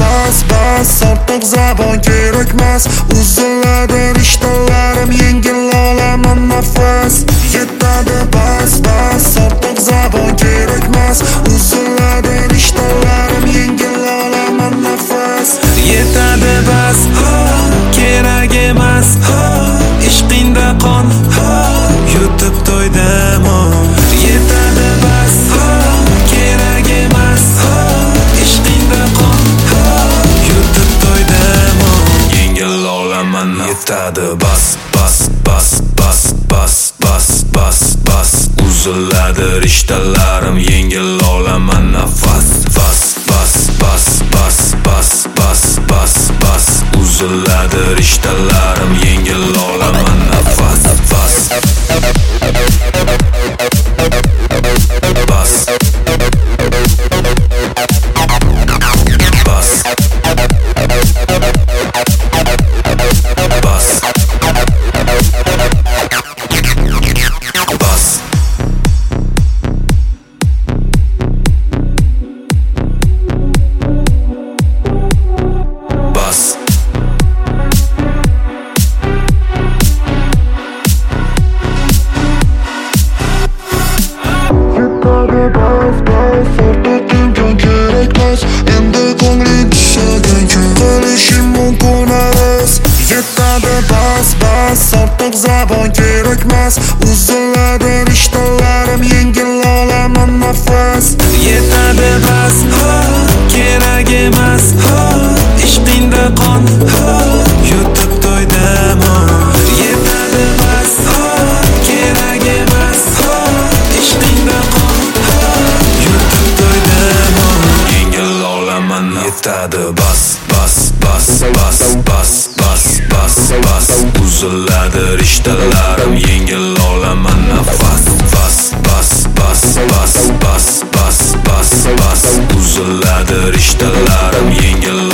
bas ortiq zabon kerakmas. Uziladi rishtalarim, yengil olaman nafas. Yetadi bas ortiq zabon kerakmas. Uziladi rishtalarim, yengil olaman nafas. Yetadi bas, kerak emas, ishqingda qon, yutib to'ydim. Yetadi bas, kerak emas, ishqingda qon, yutib to'ydim. Yengil olaman nafas. Yetadi bas uziladi rishtalarim, yengil olaman nafas. Uziladi rishtalarim, yengil olaman nafas. Endi ko'ngling tushagan kun qilishim mumkin emas. Yetadi bas ortiq zabon kerakmas. Uziladi rishtalarim, yengil olaman nafas. Yetadi bas, kerak emas, ishqingda qon, yutib to'ydim. Yetadi bas, kerak emas, ishqingda qon, yutib to'ydim. Yengil olaman nafas. Yetadi bas uziladi rishtalarim, yengil olaman nafas. Uziladi rishtalarim, yengil